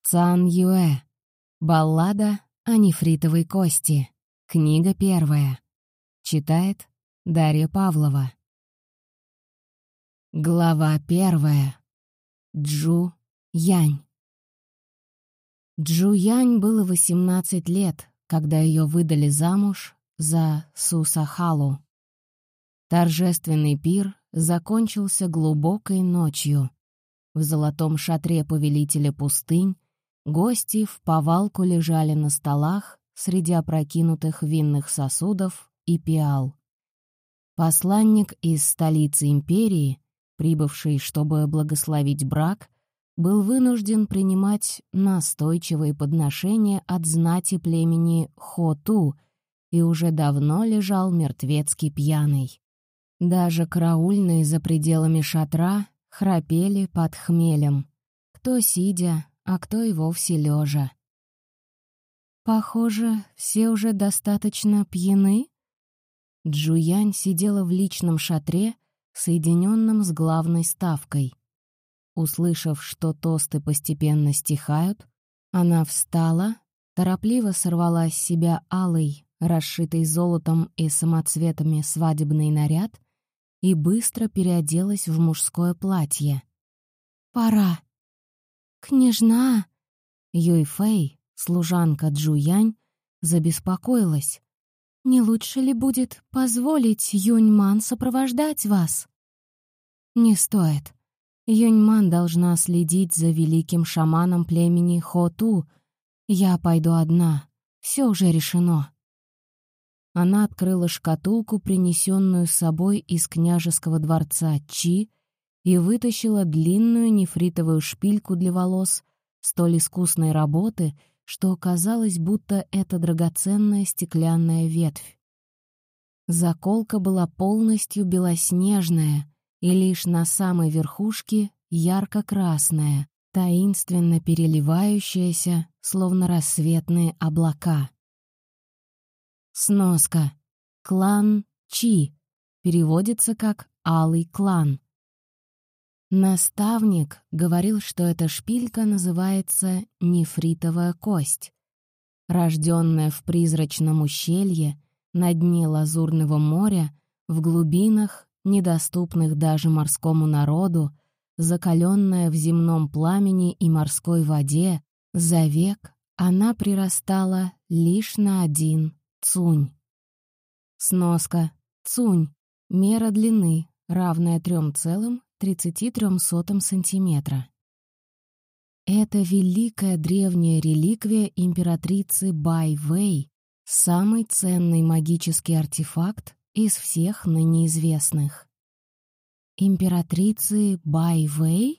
Цан Юэ. Баллада о нефритовой кости. Книга 1. Читает Дарья Павлова. Глава 1. Джу Янь. Джу Янь было 18 лет, когда ее выдали замуж за Сусахалу. Торжественный пир закончился глубокой ночью. В золотом шатре повелителя пустынь гости вповалку лежали на столах среди опрокинутых винных сосудов и пиал. Посланник из столицы империи, прибывший, чтобы благословить брак, был вынужден принимать настойчивые подношения от знати племени Хоту и уже давно лежал мертвецки пьяный. Даже караульные за пределами шатра храпели под хмелем, кто сидя, а кто и вовсе лежа. «Похоже, все уже достаточно пьяны?» Джу Янь сидела в личном шатре, соединенном с главной ставкой. Услышав, что тосты постепенно стихают, она встала, торопливо сорвала с себя алый, расшитый золотом и самоцветами свадебный наряд и быстро переоделась в мужское платье. «Пора!» «Княжна!» Юйфэй, служанка Джу Янь, забеспокоилась. «Не лучше ли будет позволить Юньман сопровождать вас?» «Не стоит. Юньман должна следить за великим шаманом племени Хоту. Я пойду одна. Все уже решено». Она открыла шкатулку, принесенную с собой из княжеского дворца Чи, и вытащила длинную нефритовую шпильку для волос столь искусной работы, что казалось, будто это драгоценная стеклянная ветвь. Заколка была полностью белоснежная и лишь на самой верхушке ярко-красная, таинственно переливающаяся, словно рассветные облака. Сноска. Клан Чи переводится как «алый клан». Наставник говорил, что эта шпилька называется нефритовая кость. Рожденная в призрачном ущелье, на дне Лазурного моря, в глубинах, недоступных даже морскому народу, закаленная в земном пламени и морской воде, за век она прирастала лишь на 1 цунь. Сноска. Цунь — мера длины, равная 3,33 сантиметра. Это великая древняя реликвия императрицы Бай Вэй, самый ценный магический артефакт из всех ныне известных. Императрицы Бай Вэй?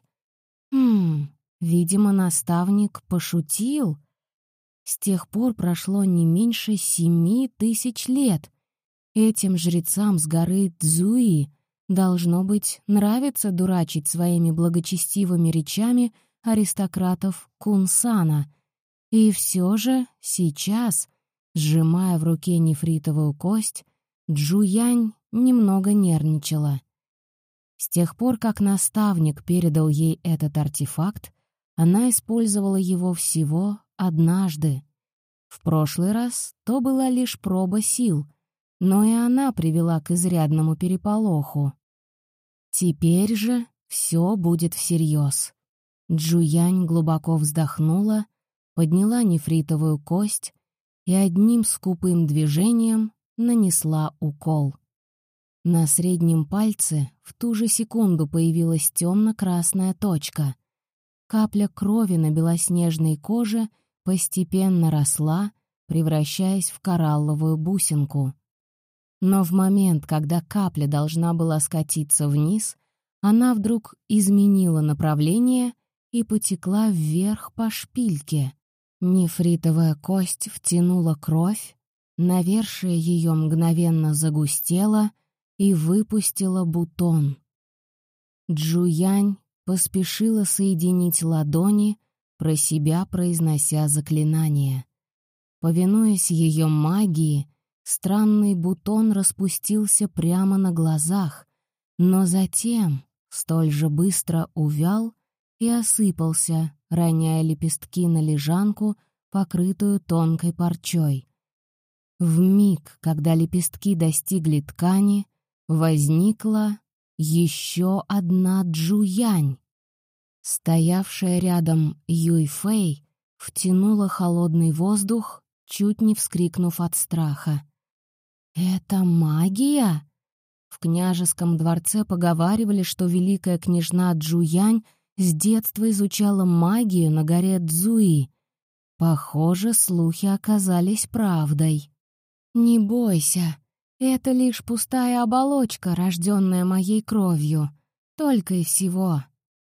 Видимо, наставник пошутил. С тех пор прошло не меньше 7000 лет. Этим жрецам с горы Цзуи должно быть нравится дурачить своими благочестивыми речами аристократов Кунсана. И все же сейчас, сжимая в руке нефритовую кость, Джу Янь немного нервничала. С тех пор, как наставник передал ей этот артефакт, она использовала его всего однажды. В прошлый раз то была лишь проба сил, но и она привела к изрядному переполоху. Теперь же все будет всерьез. Джу Янь глубоко вздохнула, подняла нефритовую кость и одним скупым движением нанесла укол. На среднем пальце в ту же секунду появилась темно-красная точка. Капля крови на белоснежной коже постепенно росла, превращаясь в коралловую бусинку. Но в момент, когда капля должна была скатиться вниз, она вдруг изменила направление и потекла вверх по шпильке. Нефритовая кость втянула кровь, навершие ее мгновенно загустело и выпустила бутон. Джу Янь поспешила соединить ладони, про себя произнося заклинание. Повинуясь ее магии, странный бутон распустился прямо на глазах, но затем столь же быстро увял и осыпался, роняя лепестки на лежанку, покрытую тонкой парчой. Вмиг, когда лепестки достигли ткани, возникла еще одна Джуянь. Стоявшая рядом Юйфэй втянула холодный воздух, чуть не вскрикнув от страха. «Это магия?» В княжеском дворце поговаривали, что великая княжна Джуянь с детства изучала магию на горе Цзуи. Похоже, слухи оказались правдой. «Не бойся, это лишь пустая оболочка, рожденная моей кровью. Только и всего».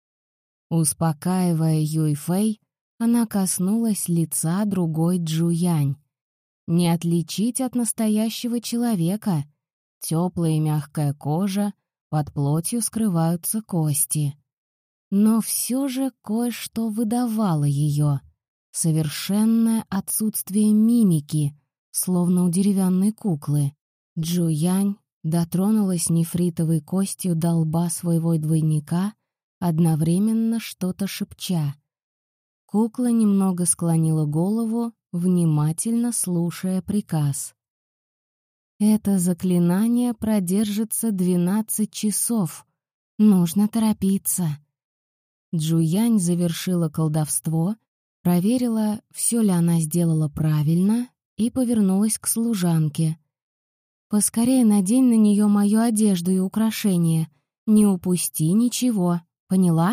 Успокаивая Юйфэй, она коснулась лица другой Джуянь. Не отличить от настоящего человека. Теплая и мягкая кожа, под плотью скрываются кости. Но все же кое-что выдавало ее. Совершенное отсутствие мимики, словно у деревянной куклы. Джуянь дотронулась нефритовой костью до лба своего двойника, одновременно что-то шепча. Кукла немного склонила голову, внимательно слушая приказ. «Это заклинание продержится 12 часов. Нужно торопиться». Джуянь завершила колдовство, проверила, все ли она сделала правильно, и повернулась к служанке. «Поскорее надень на нее мою одежду и украшения. Не упусти ничего. Поняла?»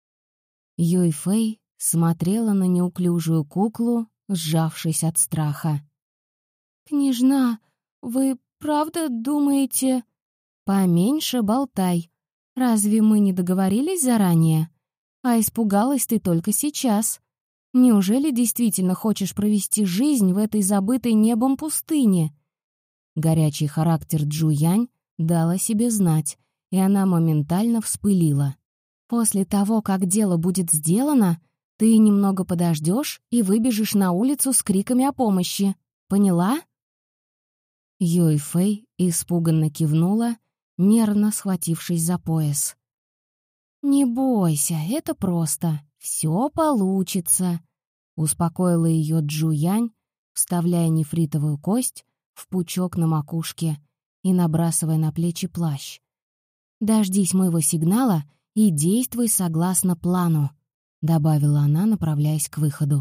Юйфэй смотрела на неуклюжую куклу, сжавшись от страха. «Княжна, вы правда думаете...» «Поменьше болтай. Разве мы не договорились заранее? А испугалась ты только сейчас. Неужели действительно хочешь провести жизнь в этой забытой небом пустыне?» Горячий характер Джуянь дал о себе знать, и она моментально вспылила. «После того, как дело будет сделано, ты немного подождешь и выбежишь на улицу с криками о помощи. Поняла?» Юйфэй испуганно кивнула, нервно схватившись за пояс. «Не бойся, это просто. Все получится», — успокоила ее Джуянь, вставляя нефритовую кость в пучок на макушке и набрасывая на плечи плащ. «Дождись моего сигнала и действуй согласно плану», — добавила она, направляясь к выходу.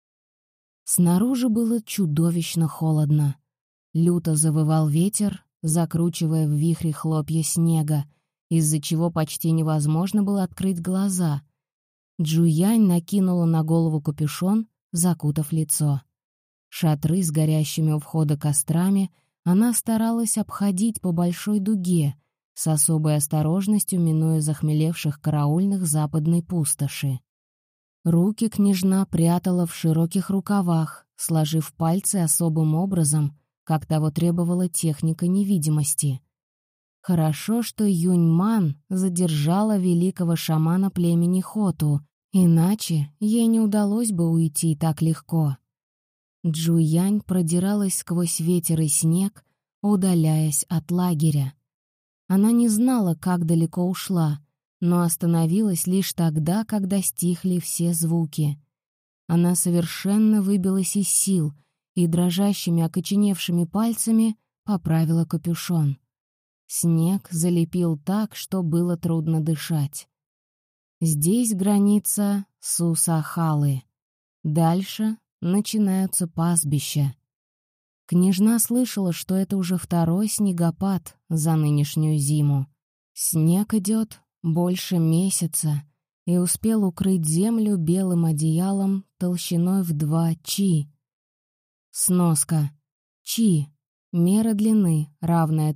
Снаружи было чудовищно холодно. Люто завывал ветер, закручивая в вихре хлопья снега, из-за чего почти невозможно было открыть глаза. Джуянь накинула на голову капюшон, закутав лицо. Шатры с горящими у входа кострами она старалась обходить по большой дуге, с особой осторожностью минуя захмелевших караульных западной пустоши. Руки княжна прятала в широких рукавах, сложив пальцы особым образом, как того требовала техника невидимости. Хорошо, что Юньман задержала великого шамана племени Хоту, иначе ей не удалось бы уйти так легко. Джуянь продиралась сквозь ветер и снег, удаляясь от лагеря. Она не знала, как далеко ушла, но остановилась лишь тогда, когда стихли все звуки. Она совершенно выбилась из сил и дрожащими окоченевшими пальцами поправила капюшон. Снег залепил так, что было трудно дышать. Здесь граница Сусахалы. Дальше начинаются пастбища. Княжна слышала, что это уже второй снегопад за нынешнюю зиму. Снег идет больше месяца и успел укрыть землю белым одеялом толщиной в 2 чи. Сноска. Чи — мера длины, равная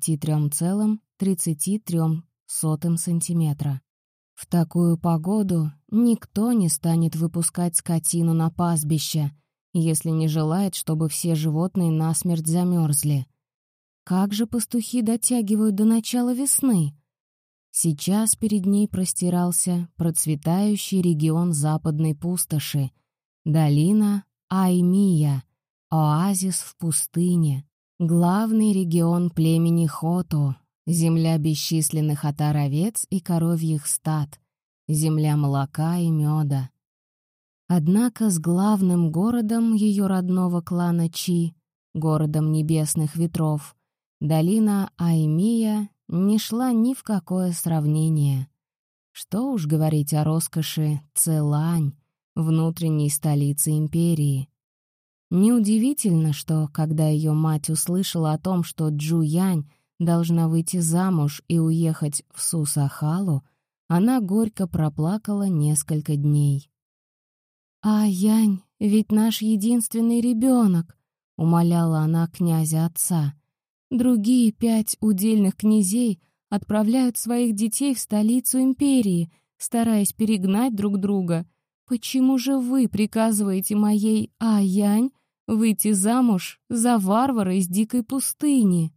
33,33 сантиметра. В такую погоду никто не станет выпускать скотину на пастбище, если не желает, чтобы все животные насмерть замерзли. Как же пастухи дотягивают до начала весны? Сейчас перед ней простирался процветающий регион западной пустоши, долина Аймия, оазис в пустыне, главный регион племени Хоту, земля бесчисленных отар овец и коровьих стад, земля молока и меда. Однако с главным городом ее родного клана Чи, городом небесных ветров, долина Аймия не шла ни в какое сравнение. Что уж говорить о роскоши Целань, внутренней столицы империи. Неудивительно, что, когда ее мать услышала о том, что Джуянь должна выйти замуж и уехать в Сусахалу, она горько проплакала несколько дней. «А Янь ведь наш единственный ребенок», — умоляла она князя отца. «Другие 5 удельных князей отправляют своих детей в столицу империи, стараясь перегнать друг друга. Почему же вы приказываете моей А-Янь выйти замуж за варвара из дикой пустыни?»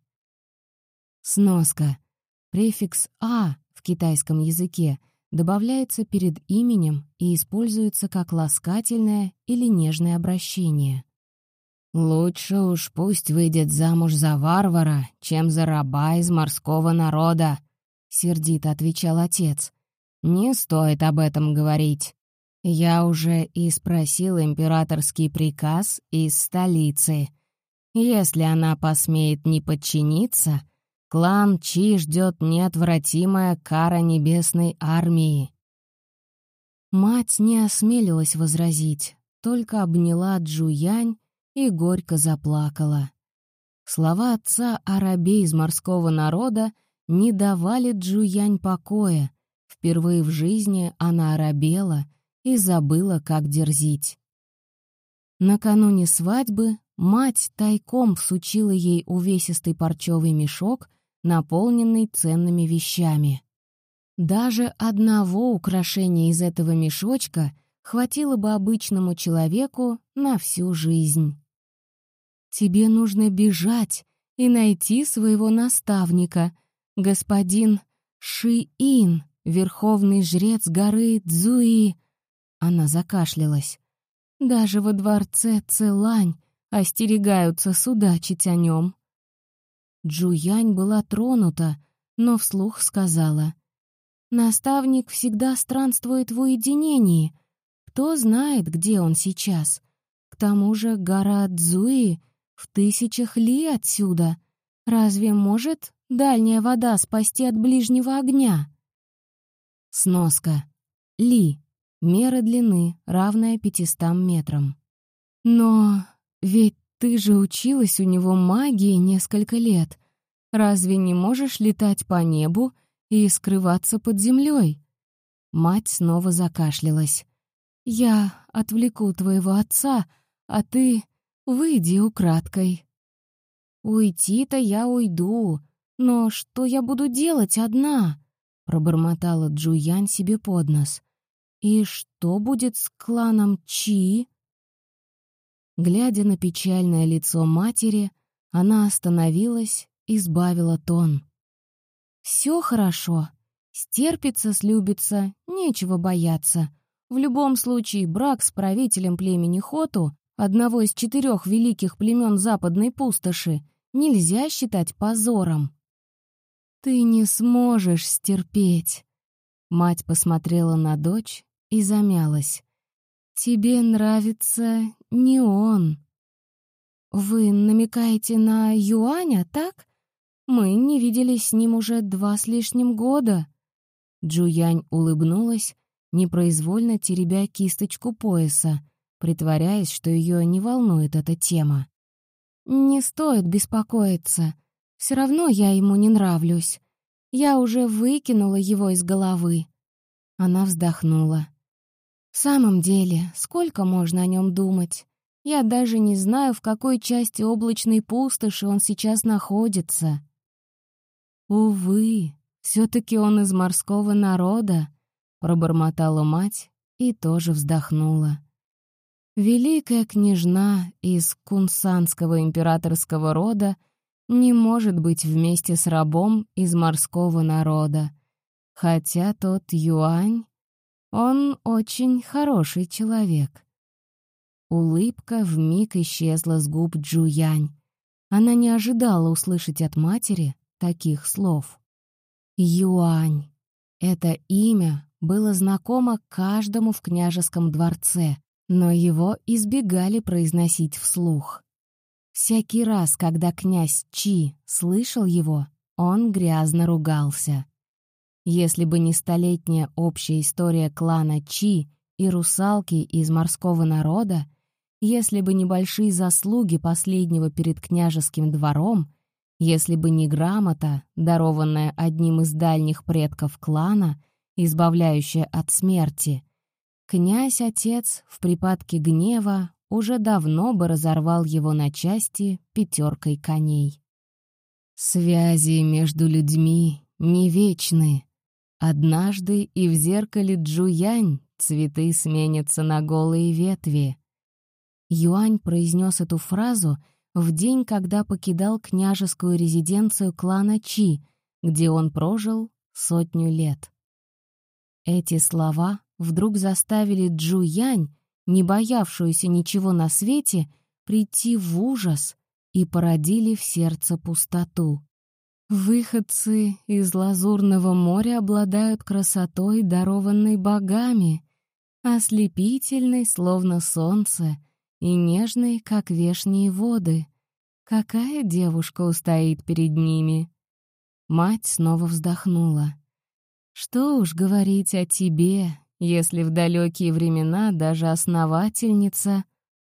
Сноска. Префикс «а» в китайском языке добавляется перед именем и используется как ласкательное или нежное обращение. «Лучше уж пусть выйдет замуж за варвара, чем за раба из морского народа», — сердито отвечал отец. «Не стоит об этом говорить. Я уже и спросил императорский приказ из столицы. Если она посмеет не подчиниться, клан Чи ждет неотвратимая кара небесной армии». Мать не осмелилась возразить, только обняла Джуянь и горько заплакала. Слова отца о рабе из морского народа не давали Джуянь покоя. Впервые в жизни она оробела и забыла, как дерзить. Накануне свадьбы мать тайком всучила ей увесистый парчевый мешок, наполненный ценными вещами. Даже одного украшения из этого мешочка хватило бы обычному человеку на всю жизнь. «Тебе нужно бежать и найти своего наставника, господин Ши-Ин, верховный жрец горы Цзуи». Она закашлялась. «Даже во дворце Целань остерегаются судачить о нем». Джуянь была тронута, но вслух сказала: «Наставник всегда странствует в уединении. Кто знает, где он сейчас? К тому же гора Цзуи в 1000 ли отсюда. Разве может дальняя вода спасти от ближнего огня?» Сноска. Ли. Мера длины, равная 500 метрам. «Но ведь ты же училась у него магии несколько лет. Разве не можешь летать по небу и скрываться под землей?» Мать снова закашлялась. «Я отвлеку твоего отца, а ты выйди украдкой». «Уйти-то я уйду, но что я буду делать одна?» — пробормотала Джуянь себе под нос. «И что будет с кланом Чи?» Глядя на печальное лицо матери, она остановилась и сбавила тон. «Все хорошо. Стерпится, слюбится, нечего бояться. В любом случае, брак с правителем племени Хоту, одного из 4 великих племен Западной пустоши, нельзя считать позором». «Ты не сможешь стерпеть». Мать посмотрела на дочь и замялась. «Тебе нравится не он». «Вы намекаете на Юаня, так? Мы не виделись с ним уже 2 с лишним года». Джуянь улыбнулась, непроизвольно теребя кисточку пояса, притворяясь, что ее не волнует эта тема. «Не стоит беспокоиться. Все равно я ему не нравлюсь. Я уже выкинула его из головы». Она вздохнула. «В самом деле, сколько можно о нем думать? Я даже не знаю, в какой части облачной пустоши он сейчас находится». «Увы, все-таки он из морского народа», — пробормотала мать и тоже вздохнула. «Великая княжна из кунсанского императорского рода не может быть вместе с рабом из морского народа, хотя тот Юань, он очень хороший человек». Улыбка вмиг исчезла с губ Джуянь. Она не ожидала услышать от матери таких слов. Юань. Это имя было знакомо каждому в княжеском дворце, но его избегали произносить вслух. Всякий раз, когда князь Чи слышал его, он грязно ругался. Если бы не столетняя общая история клана Чи и русалки из морского народа, если бы не большие заслуги последнего перед княжеским двором, если бы не грамота, дарованная одним из дальних предков клана, избавляющая от смерти, князь-отец в припадке гнева уже давно бы разорвал его на части 5 коней. Связи между людьми не вечны. Однажды и в зеркале Джуянь цветы сменятся на голые ветви. Юань произнес эту фразу в день, когда покидал княжескую резиденцию клана Чи, где он прожил 100 лет. Эти слова вдруг заставили Джуянь, не боявшуюся ничего на свете, прийти в ужас и породили в сердце пустоту. Выходцы из Лазурного моря обладают красотой, дарованной богами, ослепительной, словно солнце, и нежной, как вешние воды. Какая девушка устоит перед ними? Мать снова вздохнула. Что уж говорить о тебе, если в далекие времена даже основательница...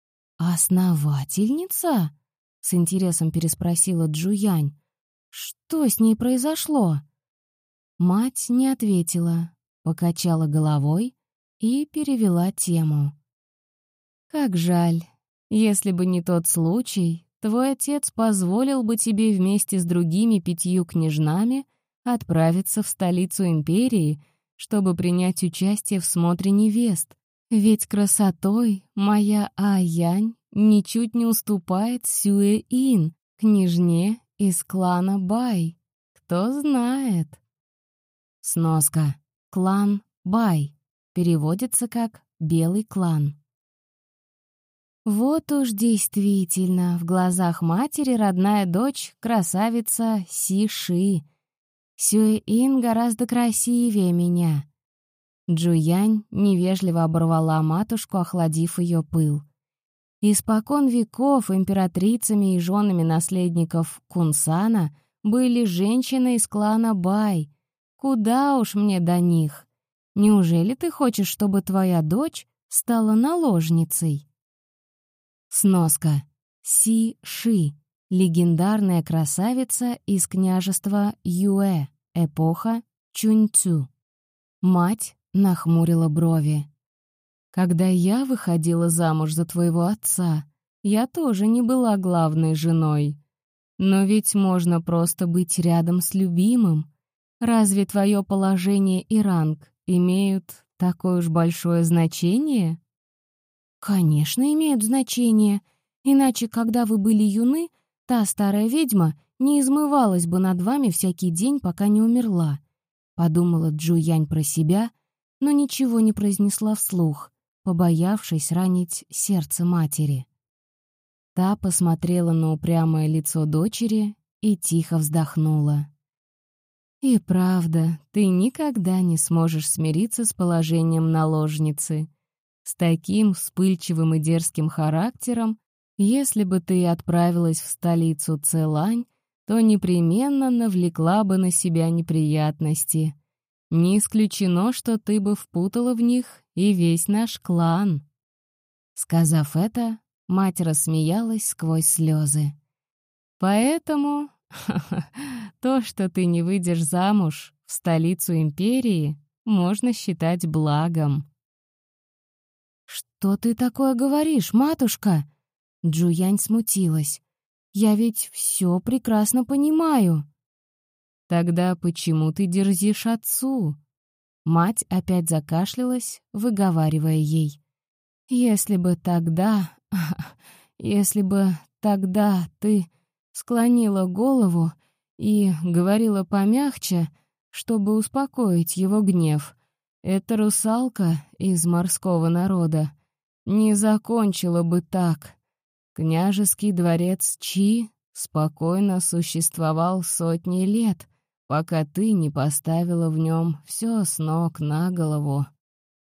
«Основательница?» — с интересом переспросила Джуянь. «Что с ней произошло?» Мать не ответила, покачала головой и перевела тему. «Как жаль. Если бы не тот случай, твой отец позволил бы тебе вместе с другими 5 княжнами отправиться в столицу империи, чтобы принять участие в смотре невест. Ведь красотой моя Аянь ничуть не уступает Сюэ-Ин, княжне из клана Бай. Кто знает?» Сноска. Клан Бай. Переводится как «белый клан». Вот уж действительно, в глазах матери родная дочь — красавица Си-Ши. Сюэ-Ин гораздо красивее меня. Джуянь невежливо оборвала матушку, охладив ее пыл. Испокон веков императрицами и женами наследников Кунсана были женщины из клана Бай. Куда уж мне до них? Неужели ты хочешь, чтобы твоя дочь стала наложницей? Сноска. Си-Ши. Легендарная красавица из княжества Юэ. Эпоха Чуньцю. Мать нахмурила брови. «Когда я выходила замуж за твоего отца, я тоже не была главной женой. Но ведь можно просто быть рядом с любимым. Разве твое положение и ранг имеют такое уж большое значение?» «Конечно, имеют значение. Иначе, когда вы были юны, та старая ведьма не измывалась бы над вами всякий день, пока не умерла», — подумала Джуянь про себя, но ничего не произнесла вслух, побоявшись ранить сердце матери. Та посмотрела на упрямое лицо дочери и тихо вздохнула. «И правда, ты никогда не сможешь смириться с положением наложницы. С таким вспыльчивым и дерзким характером, если бы ты отправилась в столицу Целань, то непременно навлекла бы на себя неприятности. Не исключено, что ты бы впутала в них и весь наш клан». Сказав это, мать рассмеялась сквозь слезы. «Поэтому то, что ты не выйдешь замуж в столицу империи, можно считать благом». «Что ты такое говоришь, матушка?» Джуянь смутилась. «Я ведь все прекрасно понимаю». «Тогда почему ты дерзишь отцу?» Мать опять закашлялась, выговаривая ей. «Если бы тогда ты склонила голову и говорила помягче, чтобы успокоить его гнев, эта русалка из морского народа не закончила бы так. Княжеский дворец Чи спокойно существовал сотни лет, пока ты не поставила в нем все с ног на голову.